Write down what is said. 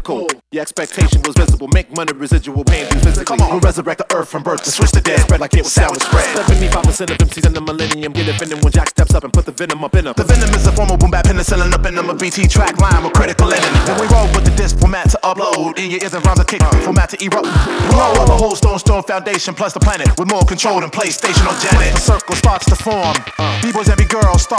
typical. Your expectation was visible. Make money, residual pain be physical. We'll resurrect the earth from birth and switch the dead. Spread like it was sandwich bread. 75% of MCs in the millennium get offended when Jack steps up and put the venom up in them. The venom is a form of boom bap penicillin up in them. A BT track line with critical enemy. Then we roll with the disc format to upload. In your ears and rhymes a kick format to erupt. We roll up a whole stone foundation plus the planet with more control than PlayStation or Janet. The circle starts to form. B-boys and B-girls start